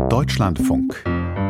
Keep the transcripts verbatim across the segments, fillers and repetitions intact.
Deutschlandfunk.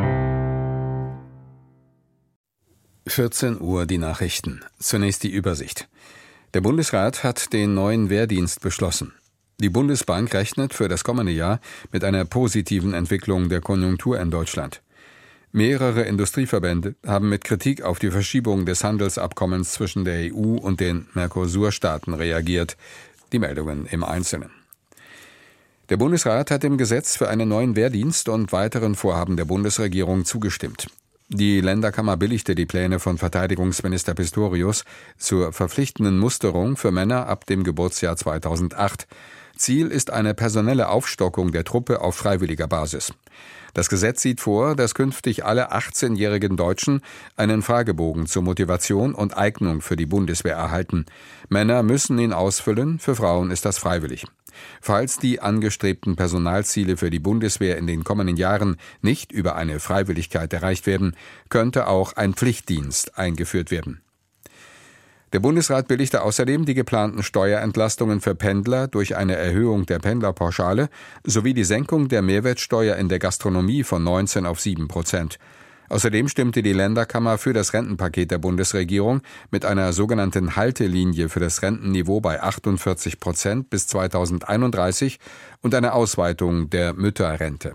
vierzehn Uhr die Nachrichten. Zunächst die Übersicht. Der Bundesrat hat den neuen Wehrdienst beschlossen. Die Bundesbank rechnet für das kommende Jahr mit einer positiven Entwicklung der Konjunktur in Deutschland. Mehrere Industrieverbände haben mit Kritik auf die Verschiebung des Handelsabkommens zwischen der E U und den Mercosur-Staaten reagiert. Die Meldungen im Einzelnen. Der Bundesrat hat dem Gesetz für einen neuen Wehrdienst und weiteren Vorhaben der Bundesregierung zugestimmt. Die Länderkammer billigte die Pläne von Verteidigungsminister Pistorius zur verpflichtenden Musterung für Männer ab dem Geburtsjahr zweitausendacht. Ziel ist eine personelle Aufstockung der Truppe auf freiwilliger Basis. Das Gesetz sieht vor, dass künftig alle achtzehnjährigen Deutschen einen Fragebogen zur Motivation und Eignung für die Bundeswehr erhalten. Männer müssen ihn ausfüllen, für Frauen ist das freiwillig. Falls die angestrebten Personalziele für die Bundeswehr in den kommenden Jahren nicht über eine Freiwilligkeit erreicht werden, könnte auch ein Pflichtdienst eingeführt werden. Der Bundesrat billigte außerdem die geplanten Steuerentlastungen für Pendler durch eine Erhöhung der Pendlerpauschale sowie die Senkung der Mehrwertsteuer in der Gastronomie von neunzehn auf sieben Prozent. Außerdem stimmte die Länderkammer für das Rentenpaket der Bundesregierung mit einer sogenannten Haltelinie für das Rentenniveau bei achtundvierzig Prozent bis zweitausendeinunddreißig und einer Ausweitung der Mütterrente.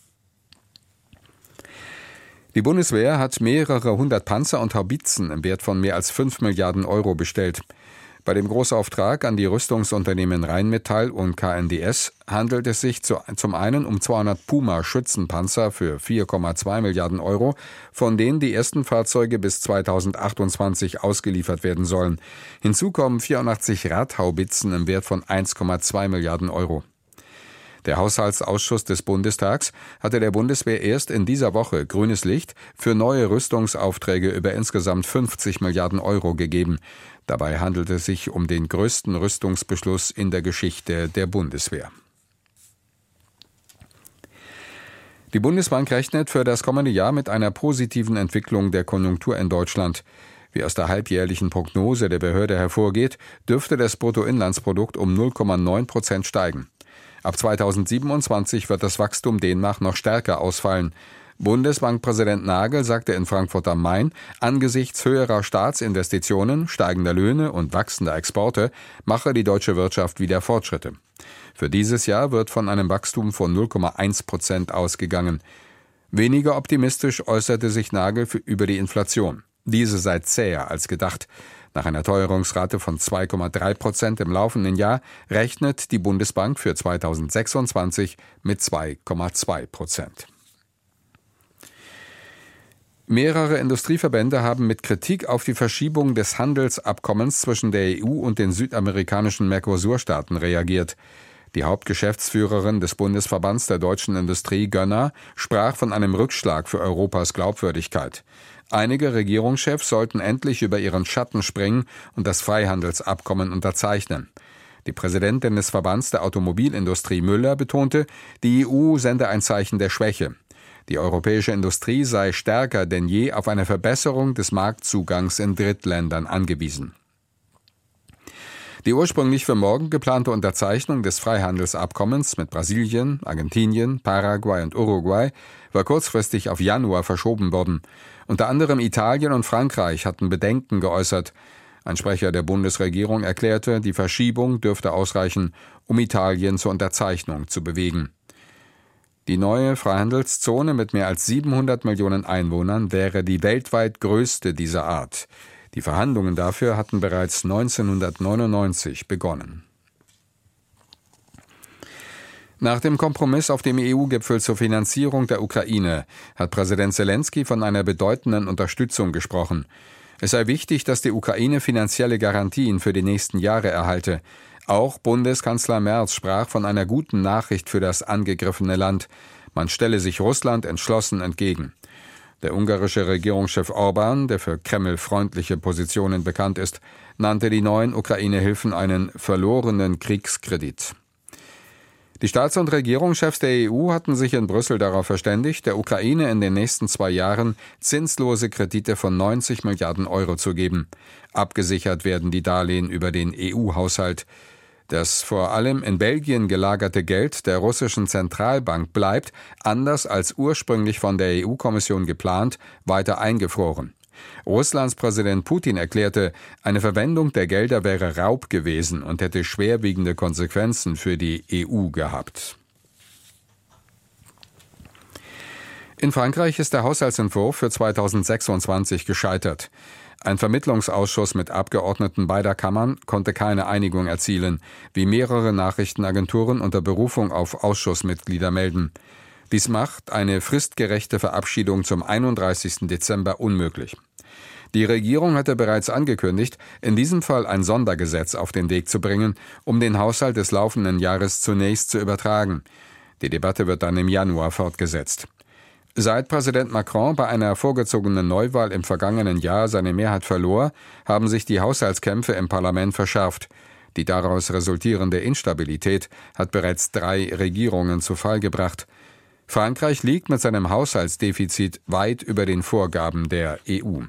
Die Bundeswehr hat mehrere hundert Panzer und Haubitzen im Wert von mehr als fünf Milliarden Euro bestellt. Bei dem Großauftrag an die Rüstungsunternehmen Rheinmetall und K N D S handelt es sich zu, zum einen um zweihundert Puma-Schützenpanzer für vier Komma zwei Milliarden Euro, von denen die ersten Fahrzeuge bis zweitausendachtundzwanzig ausgeliefert werden sollen. Hinzu kommen vierundachtzig Radhaubitzen im Wert von eins Komma zwei Milliarden Euro. Der Haushaltsausschuss des Bundestags hatte der Bundeswehr erst in dieser Woche grünes Licht für neue Rüstungsaufträge über insgesamt fünfzig Milliarden Euro gegeben. Dabei handelt es sich um den größten Rüstungsbeschluss in der Geschichte der Bundeswehr. Die Bundesbank rechnet für das kommende Jahr mit einer positiven Entwicklung der Konjunktur in Deutschland. Wie aus der halbjährlichen Prognose der Behörde hervorgeht, dürfte das Bruttoinlandsprodukt um null Komma neun Prozent steigen. Ab zweitausendsiebenundzwanzig wird das Wachstum demnach noch stärker ausfallen. Bundesbankpräsident Nagel sagte in Frankfurt am Main, angesichts höherer Staatsinvestitionen, steigender Löhne und wachsender Exporte mache die deutsche Wirtschaft wieder Fortschritte. Für dieses Jahr wird von einem Wachstum von null Komma eins Prozent ausgegangen. Weniger optimistisch äußerte sich Nagel für, über die Inflation. Diese sei zäher als gedacht. Nach einer Teuerungsrate von zwei Komma drei Prozent im laufenden Jahr rechnet die Bundesbank für zweitausendsechsundzwanzig mit zwei Komma zwei Prozent. Mehrere Industrieverbände haben mit Kritik auf die Verschiebung des Handelsabkommens zwischen der E U und den südamerikanischen Mercosur-Staaten reagiert. Die Hauptgeschäftsführerin des Bundesverbands der deutschen Industrie, Gönner, sprach von einem Rückschlag für Europas Glaubwürdigkeit. Einige Regierungschefs sollten endlich über ihren Schatten springen und das Freihandelsabkommen unterzeichnen. Die Präsidentin des Verbands der Automobilindustrie, Müller, betonte, die E U sende ein Zeichen der Schwäche. Die europäische Industrie sei stärker denn je auf eine Verbesserung des Marktzugangs in Drittländern angewiesen. Die ursprünglich für morgen geplante Unterzeichnung des Freihandelsabkommens mit Brasilien, Argentinien, Paraguay und Uruguay war kurzfristig auf Januar verschoben worden. Unter anderem Italien und Frankreich hatten Bedenken geäußert. Ein Sprecher der Bundesregierung erklärte, die Verschiebung dürfte ausreichen, um Italien zur Unterzeichnung zu bewegen. Die neue Freihandelszone mit mehr als siebenhundert Millionen Einwohnern wäre die weltweit größte dieser Art. Die Verhandlungen dafür hatten bereits neunzehnhundertneunundneunzig begonnen. Nach dem Kompromiss auf dem E U-Gipfel zur Finanzierung der Ukraine hat Präsident Selenskyj von einer bedeutenden Unterstützung gesprochen. Es sei wichtig, dass die Ukraine finanzielle Garantien für die nächsten Jahre erhalte. Auch Bundeskanzler Merz sprach von einer guten Nachricht für das angegriffene Land. Man stelle sich Russland entschlossen entgegen. Der ungarische Regierungschef Orbán, der für Kreml-freundliche Positionen bekannt ist, nannte die neuen Ukraine-Hilfen einen verlorenen Kriegskredit. Die Staats- und Regierungschefs der E U hatten sich in Brüssel darauf verständigt, der Ukraine in den nächsten zwei Jahren zinslose Kredite von neunzig Milliarden Euro zu geben. Abgesichert werden die Darlehen über den E U-Haushalt. Das vor allem in Belgien gelagerte Geld der russischen Zentralbank bleibt, anders als ursprünglich von der E U-Kommission geplant, weiter eingefroren. Russlands Präsident Putin erklärte, eine Verwendung der Gelder wäre Raub gewesen und hätte schwerwiegende Konsequenzen für die E U gehabt. In Frankreich ist der Haushaltsentwurf für zweitausendsechsundzwanzig gescheitert. Ein Vermittlungsausschuss mit Abgeordneten beider Kammern konnte keine Einigung erzielen, wie mehrere Nachrichtenagenturen unter Berufung auf Ausschussmitglieder melden. Dies macht eine fristgerechte Verabschiedung zum einunddreißigsten Dezember unmöglich. Die Regierung hatte bereits angekündigt, in diesem Fall ein Sondergesetz auf den Weg zu bringen, um den Haushalt des laufenden Jahres zunächst zu übertragen. Die Debatte wird dann im Januar fortgesetzt. Seit Präsident Macron bei einer vorgezogenen Neuwahl im vergangenen Jahr seine Mehrheit verlor, haben sich die Haushaltskämpfe im Parlament verschärft. Die daraus resultierende Instabilität hat bereits drei Regierungen zu Fall gebracht. Frankreich liegt mit seinem Haushaltsdefizit weit über den Vorgaben der E U.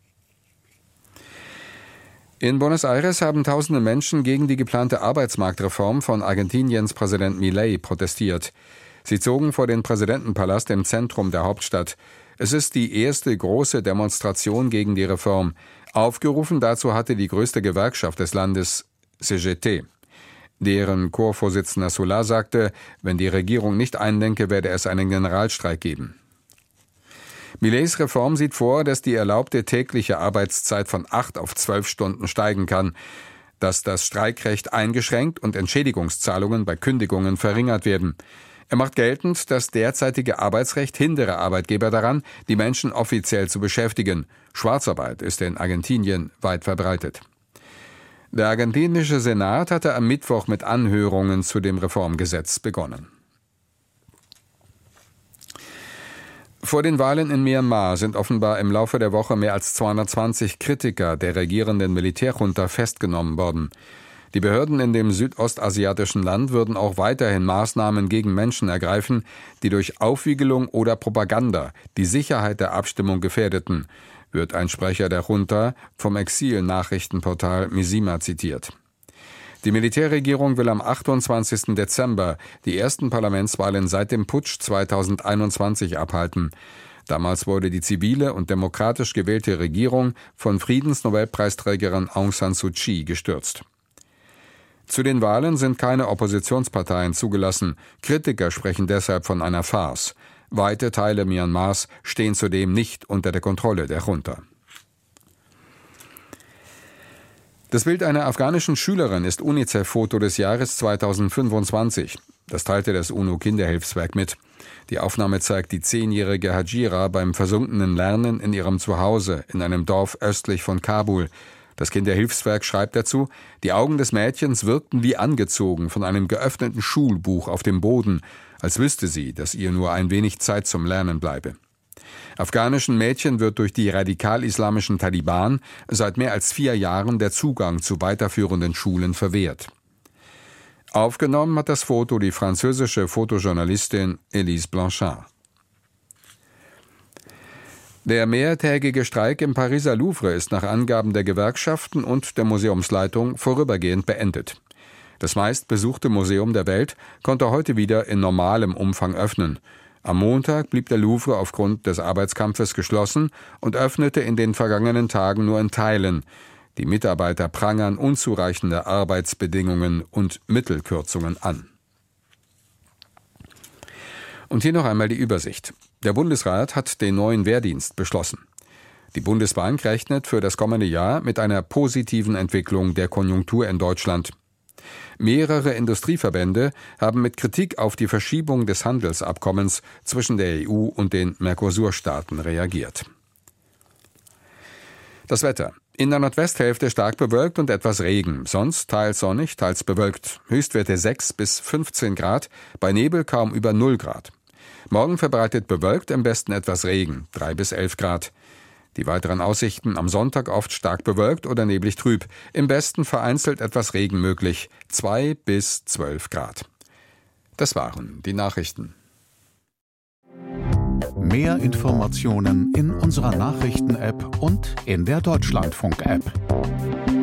In Buenos Aires haben tausende Menschen gegen die geplante Arbeitsmarktreform von Argentiniens Präsident Milei protestiert. Sie zogen vor den Präsidentenpalast im Zentrum der Hauptstadt. Es ist die erste große Demonstration gegen die Reform. Aufgerufen dazu hatte die größte Gewerkschaft des Landes, C G T. Deren Chorvorsitzender Solá sagte, wenn die Regierung nicht einlenke, werde es einen Generalstreik geben. Mileis Reform sieht vor, dass die erlaubte tägliche Arbeitszeit von acht auf zwölf Stunden steigen kann, dass das Streikrecht eingeschränkt und Entschädigungszahlungen bei Kündigungen verringert werden. Er macht geltend, das derzeitige Arbeitsrecht hindere Arbeitgeber daran, die Menschen offiziell zu beschäftigen. Schwarzarbeit ist in Argentinien weit verbreitet. Der argentinische Senat hatte am Mittwoch mit Anhörungen zu dem Reformgesetz begonnen. Vor den Wahlen in Myanmar sind offenbar im Laufe der Woche mehr als zweihundertzwanzig Kritiker der regierenden Militärjunta festgenommen worden. Die Behörden in dem südostasiatischen Land würden auch weiterhin Maßnahmen gegen Menschen ergreifen, die durch Aufwiegelung oder Propaganda die Sicherheit der Abstimmung gefährdeten, wird ein Sprecher der Junta vom Exil-Nachrichtenportal Misima zitiert. Die Militärregierung will am achtundzwanzigsten Dezember die ersten Parlamentswahlen seit dem Putsch zweitausendeinundzwanzig abhalten. Damals wurde die zivile und demokratisch gewählte Regierung von Friedensnobelpreisträgerin Aung San Suu Kyi gestürzt. Zu den Wahlen sind keine Oppositionsparteien zugelassen. Kritiker sprechen deshalb von einer Farce. Weite Teile Myanmars stehen zudem nicht unter der Kontrolle der Junta. Das Bild einer afghanischen Schülerin ist UNICEF-Foto des Jahres zweitausendfünfundzwanzig. Das teilte das UNO-Kinderhilfswerk mit. Die Aufnahme zeigt die zehnjährige Hajira beim versunkenen Lernen in ihrem Zuhause in einem Dorf östlich von Kabul. Das Kinderhilfswerk schreibt dazu, die Augen des Mädchens wirkten wie angezogen von einem geöffneten Schulbuch auf dem Boden, als wüsste sie, dass ihr nur ein wenig Zeit zum Lernen bleibe. Afghanischen Mädchen wird durch die radikal-islamischen Taliban seit mehr als vier Jahren der Zugang zu weiterführenden Schulen verwehrt. Aufgenommen hat das Foto die französische Fotojournalistin Elise Blanchard. Der mehrtägige Streik im Pariser Louvre ist nach Angaben der Gewerkschaften und der Museumsleitung vorübergehend beendet. Das meistbesuchte Museum der Welt konnte heute wieder in normalem Umfang öffnen. Am Montag blieb der Louvre aufgrund des Arbeitskampfes geschlossen und öffnete in den vergangenen Tagen nur in Teilen. Die Mitarbeiter prangern unzureichende Arbeitsbedingungen und Mittelkürzungen an. Und hier noch einmal die Übersicht. Der Bundesrat hat den neuen Wehrdienst beschlossen. Die Bundesbank rechnet für das kommende Jahr mit einer positiven Entwicklung der Konjunktur in Deutschland. Mehrere Industrieverbände haben mit Kritik auf die Verschiebung des Handelsabkommens zwischen der E U und den Mercosur-Staaten reagiert. Das Wetter. In der Nordwesthälfte stark bewölkt und etwas Regen, sonst teils sonnig, teils bewölkt. Höchstwerte sechs bis fünfzehn Grad, bei Nebel kaum über null Grad. Morgen verbreitet bewölkt, im Westen etwas Regen, drei bis elf Grad. Die weiteren Aussichten am Sonntag oft stark bewölkt oder neblig trüb. Im Westen vereinzelt etwas Regen möglich, zwei bis zwölf Grad. Das waren die Nachrichten. Mehr Informationen in unserer Nachrichten-App und in der Deutschlandfunk-App.